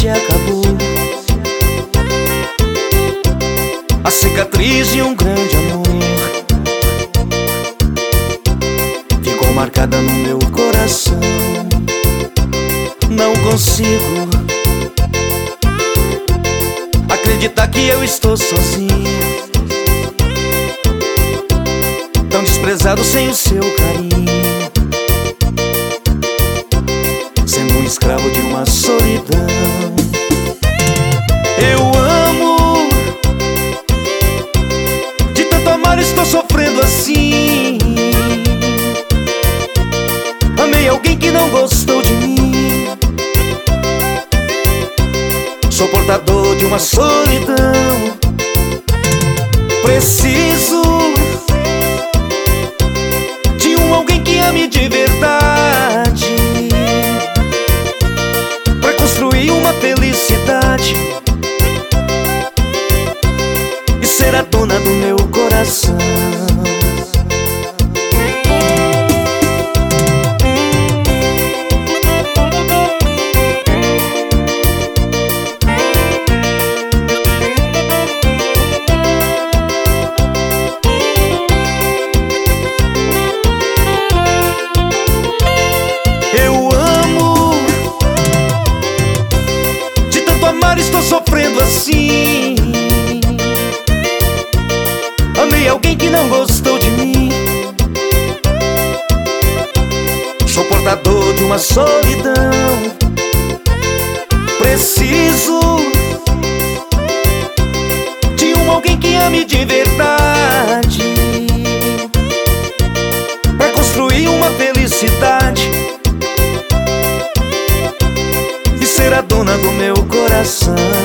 se acabou. A cicatriz de um grande amor ficou marcada no meu coração. Não consigo acreditar que eu estou sozinho, tão desprezado sem o seu carinho, sendo um escravo de uma solidão. Eu amo, de tanto amar estou sofrendo assim. Amei alguém que não gostou de mim, sou portador de uma solidão. Preciso de alguém que ame de verdade, pra construir uma felicidade e ser a dona do meu coração. Estou sofrendo assim. Amei alguém que não gostou de mim, sou portador de uma solidão. Preciso de alguém que ame de verdade, pra construir uma felicidade e ser a dona do meu coração.